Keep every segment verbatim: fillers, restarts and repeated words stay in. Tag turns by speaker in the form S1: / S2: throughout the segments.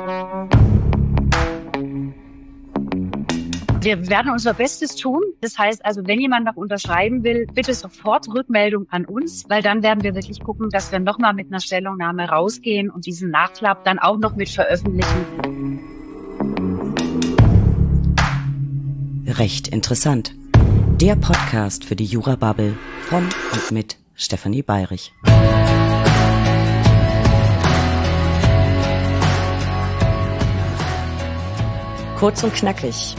S1: Wir werden unser Bestes tun. Das heißt also, wenn jemand noch unterschreiben will, bitte sofort Rückmeldung an uns, weil dann werden wir wirklich gucken, dass wir nochmal mit einer Stellungnahme rausgehen und diesen Nachklapp dann auch noch mit veröffentlichen.
S2: Recht interessant. Der Podcast für die Jura-Bubble von und mit Stefanie Bayrich. Kurz und knackig.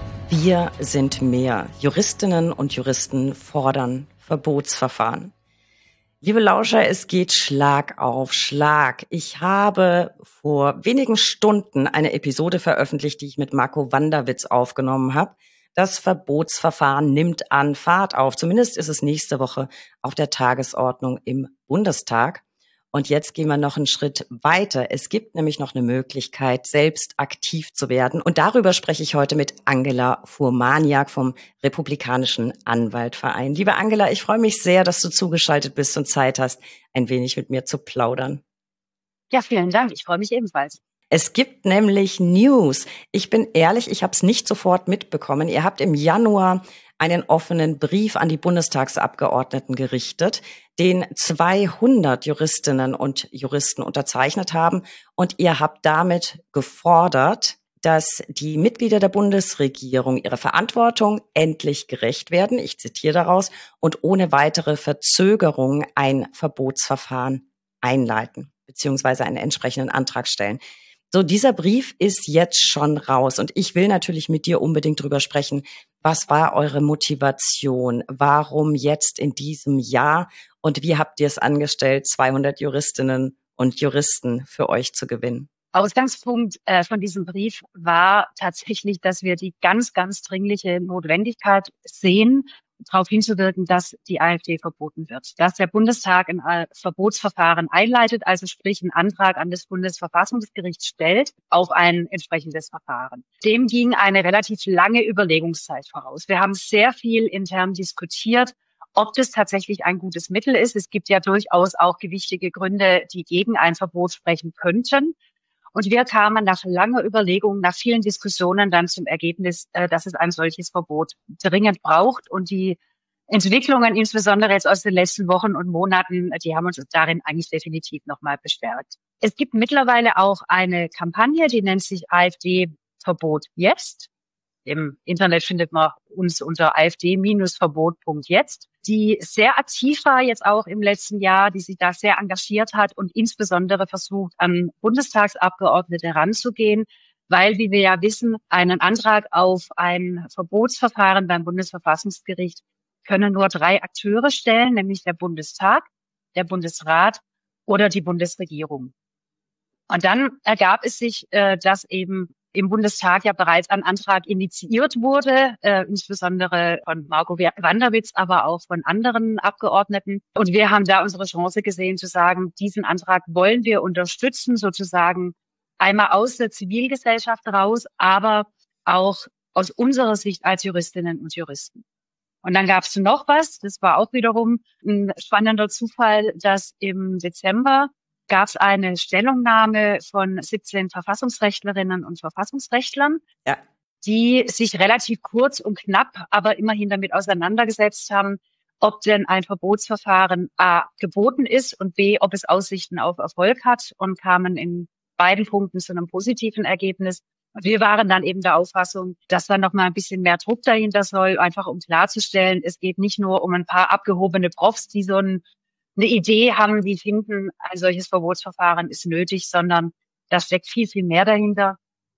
S2: Wir sind mehr. Juristinnen und Juristen fordern Verbotsverfahren. Liebe Lauscher, es geht Schlag auf Schlag. Ich habe vor wenigen Stunden eine Episode veröffentlicht, die ich mit Marco Wanderwitz aufgenommen habe. Das Verbotsverfahren nimmt an Fahrt auf. Zumindest ist es nächste Woche auf der Tagesordnung im Bundestag. Und jetzt gehen wir noch einen Schritt weiter. Es gibt nämlich noch eine Möglichkeit, selbst aktiv zu werden. Und darüber spreche ich heute mit Angela Furmaniak vom Republikanischen Anwaltverein. Liebe Angela, ich freue mich sehr, dass du zugeschaltet bist und Zeit hast, ein wenig mit mir zu plaudern.
S1: Ja, vielen Dank. Ich freue mich ebenfalls.
S2: Es gibt nämlich News. Ich bin ehrlich, ich habe es nicht sofort mitbekommen. Ihr habt im Januar einen offenen Brief an die Bundestagsabgeordneten gerichtet, den zweihundert Juristinnen und Juristen unterzeichnet haben. Und ihr habt damit gefordert, dass die Mitglieder der Bundesregierung ihrer Verantwortung endlich gerecht werden, ich zitiere daraus, und ohne weitere Verzögerung ein Verbotsverfahren einleiten, beziehungsweise einen entsprechenden Antrag stellen. So, dieser Brief ist jetzt schon raus und ich will natürlich mit dir unbedingt drüber sprechen. Was war eure Motivation? Warum jetzt in diesem Jahr? Und wie habt ihr es angestellt, zweihundert Juristinnen und Juristen für euch zu gewinnen?
S1: Ausgangspunkt äh, von diesem Brief war tatsächlich, dass wir die ganz, ganz dringliche Notwendigkeit sehen, darauf hinzuwirken, dass die AfD verboten wird. Dass der Bundestag ein Verbotsverfahren einleitet, also sprich einen Antrag an das Bundesverfassungsgericht stellt auf ein entsprechendes Verfahren. Dem ging eine relativ lange Überlegungszeit voraus. Wir haben sehr viel intern diskutiert, ob das tatsächlich ein gutes Mittel ist. Es gibt ja durchaus auch gewichtige Gründe, die gegen ein Verbot sprechen könnten. Und wir kamen nach langer Überlegung, nach vielen Diskussionen dann zum Ergebnis, dass es ein solches Verbot dringend braucht. Und die Entwicklungen, insbesondere jetzt aus den letzten Wochen und Monaten, die haben uns darin eigentlich definitiv nochmal bestärkt. Es gibt mittlerweile auch eine Kampagne, die nennt sich AfD Verbot jetzt. Im Internet findet man uns unter a f d Verbot punkt jetzt, die sehr aktiv war jetzt auch im letzten Jahr, die sich da sehr engagiert hat und insbesondere versucht, an Bundestagsabgeordnete ranzugehen, weil, wie wir ja wissen, einen Antrag auf ein Verbotsverfahren beim Bundesverfassungsgericht können nur drei Akteure stellen, nämlich der Bundestag, der Bundesrat oder die Bundesregierung. Und dann ergab es sich, dass eben im Bundestag ja bereits ein Antrag initiiert wurde, äh, insbesondere von Marco Wanderwitz, aber auch von anderen Abgeordneten. Und wir haben da unsere Chance gesehen zu sagen, diesen Antrag wollen wir unterstützen, sozusagen einmal aus der Zivilgesellschaft raus, aber auch aus unserer Sicht als Juristinnen und Juristen. Und dann gab es noch was, das war auch wiederum ein spannender Zufall, dass im Dezember gab es eine Stellungnahme von siebzehn Verfassungsrechtlerinnen und Verfassungsrechtlern, ja, die sich relativ kurz und knapp, aber immerhin damit auseinandergesetzt haben, ob denn ein Verbotsverfahren A geboten ist und B, ob es Aussichten auf Erfolg hat, und kamen in beiden Punkten zu einem positiven Ergebnis. Und wir waren dann eben der Auffassung, dass da noch mal ein bisschen mehr Druck dahinter soll, einfach um klarzustellen, es geht nicht nur um ein paar abgehobene Profs, die so ein eine Idee haben, die finden, ein solches Verbotsverfahren ist nötig, sondern da steckt viel, viel mehr dahinter.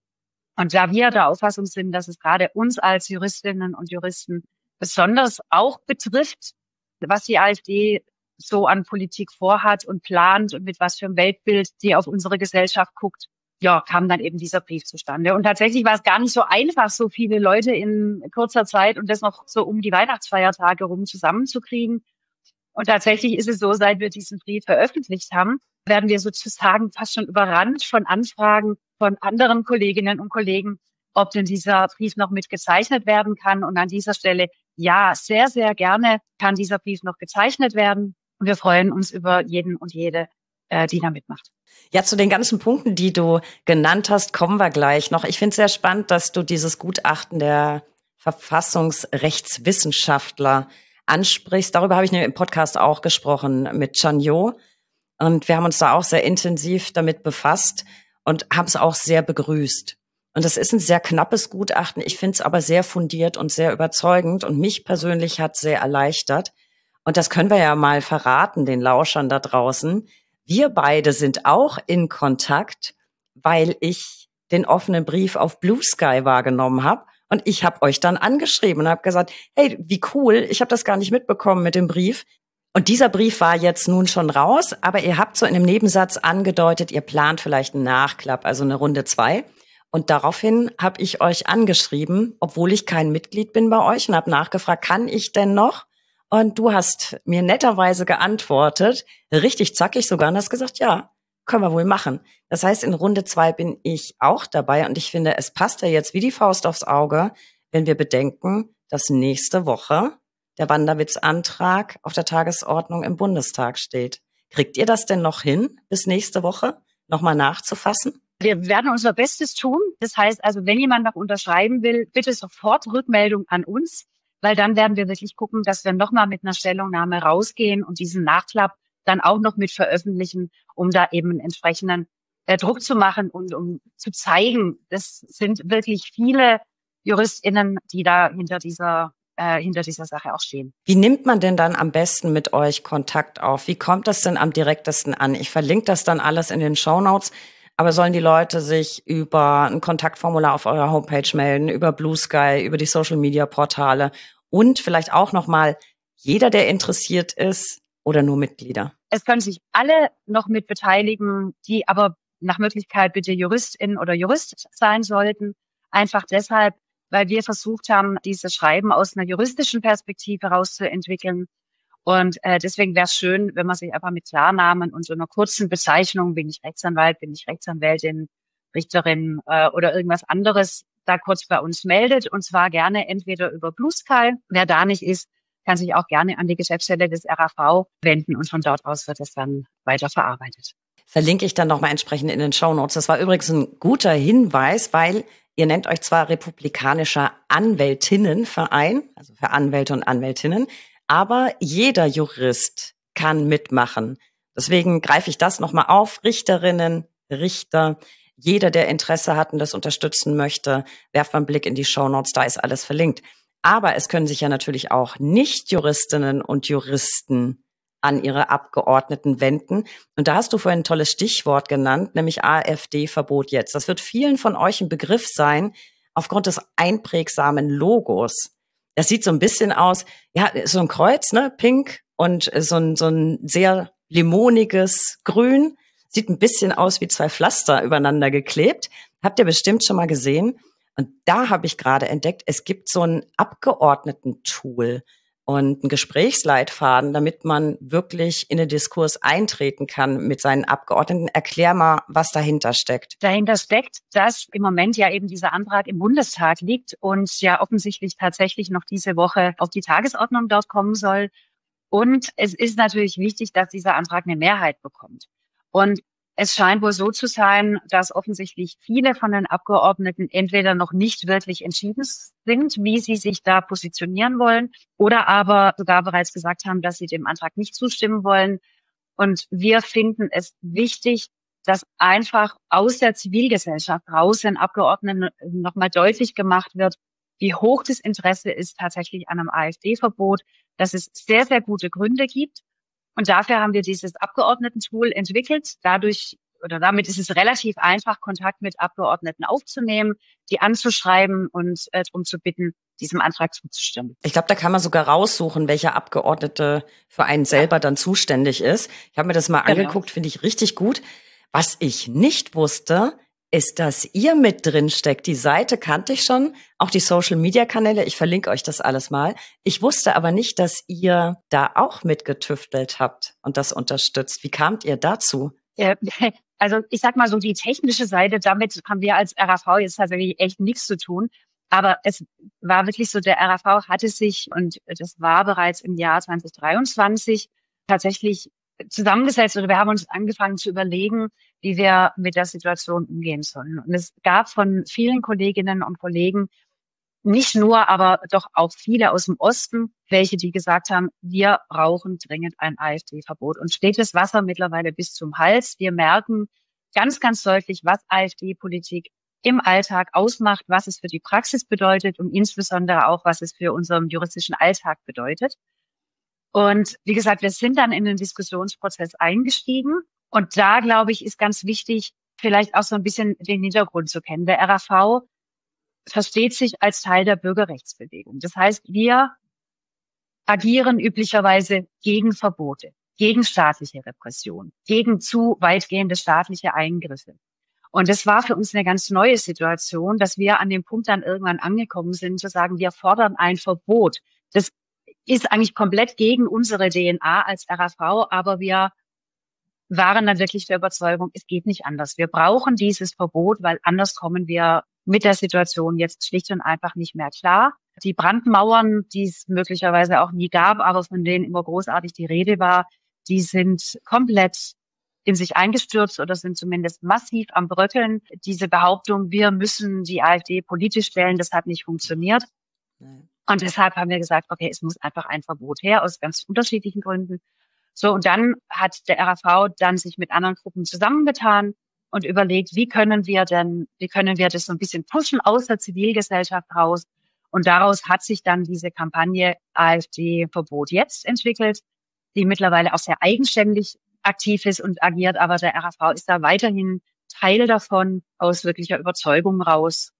S1: Und da wir der Auffassung sind, dass es gerade uns als Juristinnen und Juristen besonders auch betrifft, was die AfD so an Politik vorhat und plant und mit was für einem Weltbild die auf unsere Gesellschaft guckt, ja, kam dann eben dieser Brief zustande. Und tatsächlich war es gar nicht so einfach, so viele Leute in kurzer Zeit und das noch so um die Weihnachtsfeiertage rum zusammenzukriegen. Und tatsächlich ist es so, seit wir diesen Brief veröffentlicht haben, werden wir sozusagen fast schon überrannt von Anfragen von anderen Kolleginnen und Kollegen, ob denn dieser Brief noch mit gezeichnet werden kann. Und an dieser Stelle, ja, sehr, sehr gerne kann dieser Brief noch gezeichnet werden. Und wir freuen uns über jeden und jede, äh, die da mitmacht.
S2: Ja, zu den ganzen Punkten, die du genannt hast, kommen wir gleich noch. Ich finde es sehr spannend, dass du dieses Gutachten der Verfassungsrechtswissenschaftler ansprichst. Darüber habe ich im Podcast auch gesprochen mit Chanyo. Und wir haben uns da auch sehr intensiv damit befasst und haben es auch sehr begrüßt. Und das ist ein sehr knappes Gutachten. Ich finde es aber sehr fundiert und sehr überzeugend. Und mich persönlich hat sehr erleichtert. Und das können wir ja mal verraten, den Lauschern da draußen. Wir beide sind auch in Kontakt, weil ich den offenen Brief auf Blue Sky wahrgenommen habe. Und ich habe euch dann angeschrieben und habe gesagt, hey, wie cool, ich habe das gar nicht mitbekommen mit dem Brief. Und dieser Brief war jetzt nun schon raus, aber ihr habt so in einem Nebensatz angedeutet, ihr plant vielleicht einen Nachklapp, also eine Runde zwei. Und daraufhin habe ich euch angeschrieben, obwohl ich kein Mitglied bin bei euch, und habe nachgefragt, kann ich denn noch? Und du hast mir netterweise geantwortet, richtig zackig sogar, und hast gesagt, ja, können wir wohl machen. Das heißt, in Runde zwei bin ich auch dabei, und ich finde, es passt ja jetzt wie die Faust aufs Auge, wenn wir bedenken, dass nächste Woche der Wanderwitz-Antrag auf der Tagesordnung im Bundestag steht. Kriegt ihr das denn noch hin, bis nächste Woche nochmal nachzufassen?
S1: Wir werden unser Bestes tun. Das heißt also, wenn jemand noch unterschreiben will, bitte sofort Rückmeldung an uns, weil dann werden wir wirklich gucken, dass wir nochmal mit einer Stellungnahme rausgehen und diesen Nachklapp dann auch noch mit veröffentlichen, um da eben einen entsprechenden äh, Druck zu machen und um zu zeigen, das sind wirklich viele JuristInnen, die da hinter dieser äh, hinter dieser Sache auch stehen.
S2: Wie nimmt man denn dann am besten mit euch Kontakt auf? Wie kommt das denn am direktesten an? Ich verlinke das dann alles in den Shownotes. Aber sollen die Leute sich über ein Kontaktformular auf eurer Homepage melden, über Blue Sky, über die Social-Media-Portale und vielleicht auch nochmal jeder, der interessiert ist, oder nur Mitglieder?
S1: Es können sich alle noch mit beteiligen, die aber nach Möglichkeit bitte Juristin oder Jurist sein sollten. Einfach deshalb, weil wir versucht haben, dieses Schreiben aus einer juristischen Perspektive herauszuentwickeln. Und äh, deswegen wäre es schön, wenn man sich einfach mit Klarnamen und so einer kurzen Bezeichnung, bin ich Rechtsanwalt, bin ich Rechtsanwältin, Richterin äh, oder irgendwas anderes, da kurz bei uns meldet. Und zwar gerne entweder über Blue Sky. Wer da nicht ist, kann sich auch gerne an die Geschäftsstelle des R A V wenden, und von dort aus wird es dann weiter verarbeitet.
S2: Verlinke ich dann nochmal entsprechend in den Shownotes. Das war übrigens ein guter Hinweis, weil ihr nennt euch zwar Republikanischer Anwältinnenverein, also für Anwälte und Anwältinnen, aber jeder Jurist kann mitmachen. Deswegen greife ich das nochmal auf. Richterinnen, Richter, jeder, der Interesse hat und das unterstützen möchte, werft mal einen Blick in die Shownotes, da ist alles verlinkt. Aber es können sich ja natürlich auch Nicht-Juristinnen und Juristen an ihre Abgeordneten wenden. Und da hast du vorhin ein tolles Stichwort genannt, nämlich AfD-Verbot jetzt. Das wird vielen von euch ein Begriff sein, aufgrund des einprägsamen Logos. Das sieht so ein bisschen aus, ja, so ein Kreuz, ne, pink, und so ein, so ein sehr limoniges Grün. Sieht ein bisschen aus wie zwei Pflaster übereinander geklebt. Habt ihr bestimmt schon mal gesehen. Und da habe ich gerade entdeckt, es gibt so ein Abgeordneten-Tool und einen Gesprächsleitfaden, damit man wirklich in den Diskurs eintreten kann mit seinen Abgeordneten. Erklär mal, was dahinter steckt.
S1: Dahinter steckt, dass im Moment ja eben dieser Antrag im Bundestag liegt und ja offensichtlich tatsächlich noch diese Woche auf die Tagesordnung dort kommen soll. Und es ist natürlich wichtig, dass dieser Antrag eine Mehrheit bekommt. Und es scheint wohl so zu sein, dass offensichtlich viele von den Abgeordneten entweder noch nicht wirklich entschieden sind, wie sie sich da positionieren wollen, oder aber sogar bereits gesagt haben, dass sie dem Antrag nicht zustimmen wollen. Und wir finden es wichtig, dass einfach aus der Zivilgesellschaft raus den Abgeordneten nochmal deutlich gemacht wird, wie hoch das Interesse ist tatsächlich an einem AfD-Verbot, dass es sehr, sehr gute Gründe gibt. Und dafür haben wir dieses Abgeordnetentool entwickelt. Dadurch oder damit ist es relativ einfach, Kontakt mit Abgeordneten aufzunehmen, die anzuschreiben und äh, darum zu bitten, diesem Antrag zuzustimmen.
S2: Ich glaube, da kann man sogar raussuchen, welcher Abgeordnete für einen selber ja. dann zuständig ist. Ich habe mir das mal genau. angeguckt, finde ich richtig gut. Was ich nicht wusste, ist, dass ihr mit drin steckt. Die Seite kannte ich schon, auch die Social-Media-Kanäle. Ich verlinke euch das alles mal. Ich wusste aber nicht, dass ihr da auch mitgetüftelt habt und das unterstützt. Wie kamt ihr dazu?
S1: Ja, also ich sag mal so, die technische Seite, damit haben wir als R A V jetzt tatsächlich echt nichts zu tun. Aber es war wirklich so, der R A V hatte sich, und das war bereits im Jahr zwanzig dreiundzwanzig, tatsächlich zusammengesetzt oder wir haben uns angefangen zu überlegen, wie wir mit der Situation umgehen sollen. Und es gab von vielen Kolleginnen und Kollegen, nicht nur, aber doch auch viele aus dem Osten, welche, die gesagt haben, wir brauchen dringend ein AfD-Verbot. Und steht das Wasser mittlerweile bis zum Hals. Wir merken ganz, ganz deutlich, was AfD-Politik im Alltag ausmacht, was es für die Praxis bedeutet und insbesondere auch, was es für unseren juristischen Alltag bedeutet. Und wie gesagt, wir sind dann in den Diskussionsprozess eingestiegen. Und da, glaube ich, ist ganz wichtig, vielleicht auch so ein bisschen den Hintergrund zu kennen. Der R A V versteht sich als Teil der Bürgerrechtsbewegung. Das heißt, wir agieren üblicherweise gegen Verbote, gegen staatliche Repression, gegen zu weitgehende staatliche Eingriffe. Und das war für uns eine ganz neue Situation, dass wir an dem Punkt dann irgendwann angekommen sind, zu sagen, wir fordern ein Verbot. Das ist eigentlich komplett gegen unsere D N A als R A V, aber wir waren dann wirklich der Überzeugung, es geht nicht anders. Wir brauchen dieses Verbot, weil anders kommen wir mit der Situation jetzt schlicht und einfach nicht mehr klar. Die Brandmauern, die es möglicherweise auch nie gab, aber von denen immer großartig die Rede war, die sind komplett in sich eingestürzt oder sind zumindest massiv am Bröckeln. Diese Behauptung, wir müssen die AfD politisch stellen, das hat nicht funktioniert. Und deshalb haben wir gesagt, okay, es muss einfach ein Verbot her, aus ganz unterschiedlichen Gründen. So, und dann hat der R A V dann sich mit anderen Gruppen zusammengetan und überlegt, wie können wir denn, wie können wir das so ein bisschen pushen aus der Zivilgesellschaft raus? Und daraus hat sich dann diese Kampagne AfD-Verbot jetzt entwickelt, die mittlerweile auch sehr eigenständig aktiv ist und agiert, aber der R A V ist da weiterhin Teil davon aus wirklicher Überzeugung raus.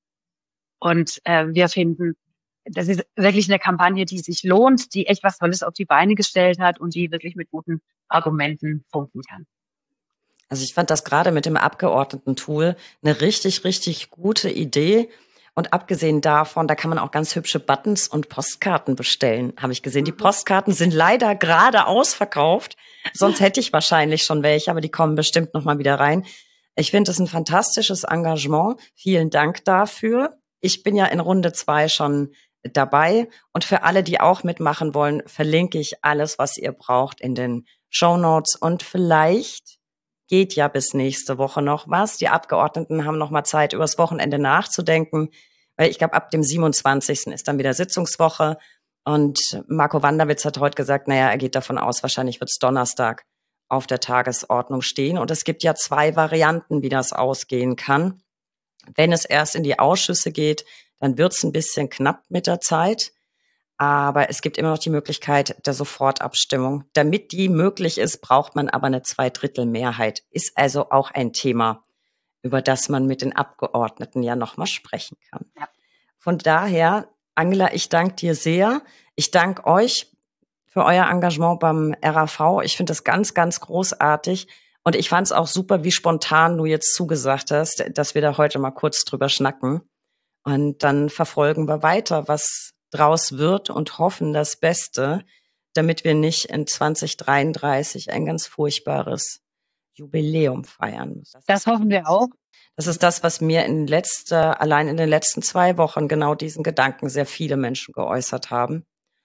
S1: Und äh, wir finden, das ist wirklich eine Kampagne, die sich lohnt, die echt was Tolles auf die Beine gestellt hat und die wirklich mit guten Argumenten punkten kann.
S2: Also ich fand das gerade mit dem Abgeordneten-Tool eine richtig, richtig gute Idee. Und abgesehen davon, da kann man auch ganz hübsche Buttons und Postkarten bestellen, habe ich gesehen. Die Postkarten sind leider gerade ausverkauft. Sonst hätte ich wahrscheinlich schon welche, aber die kommen bestimmt noch mal wieder rein. Ich finde das ein fantastisches Engagement. Vielen Dank dafür. Ich bin ja in Runde zwei schon dabei. Und für alle, die auch mitmachen wollen, verlinke ich alles, was ihr braucht, in den Shownotes. Und vielleicht geht ja bis nächste Woche noch was. Die Abgeordneten haben noch mal Zeit, übers Wochenende nachzudenken. Weil ich glaube, ab dem siebenundzwanzigsten ist dann wieder Sitzungswoche. Und Marco Wanderwitz hat heute gesagt, naja, er geht davon aus, wahrscheinlich wird es Donnerstag auf der Tagesordnung stehen. Und es gibt ja zwei Varianten, wie das ausgehen kann. Wenn es erst in die Ausschüsse geht, dann wird es ein bisschen knapp mit der Zeit. Aber es gibt immer noch die Möglichkeit der Sofortabstimmung. Damit die möglich ist, braucht man aber eine Zweidrittelmehrheit. Ist also auch ein Thema, über das man mit den Abgeordneten ja noch mal sprechen kann. Ja. Von daher, Angela, ich danke dir sehr. Ich danke euch für euer Engagement beim R A V. Ich finde das ganz, ganz großartig. Und ich fand es auch super, wie spontan du jetzt zugesagt hast, dass wir da heute mal kurz drüber schnacken. Und dann verfolgen wir weiter, was draus wird und hoffen das Beste, damit wir nicht in zwanzig dreiunddreißig ein ganz furchtbares Jubiläum feiern müssen.
S1: Das hoffen wir auch.
S2: Das ist das, was mir in letzter, allein in den letzten zwei Wochen genau diesen Gedanken sehr viele Menschen geäußert haben.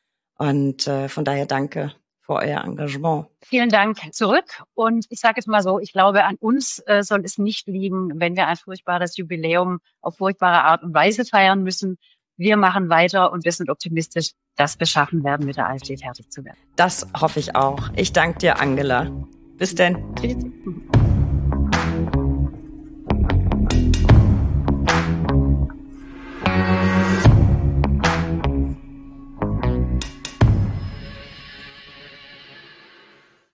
S2: Und äh, von daher danke für euer Engagement.
S1: Vielen Dank zurück. Und ich sage es mal so, ich glaube, an uns äh, soll es nicht liegen, wenn wir ein furchtbares Jubiläum auf furchtbare Art und Weise feiern müssen. Wir machen weiter und wir sind optimistisch, dass wir schaffen werden, mit der AfD fertig zu werden.
S2: Das hoffe ich auch. Ich danke dir, Angela. Bis denn.
S1: Tschüss.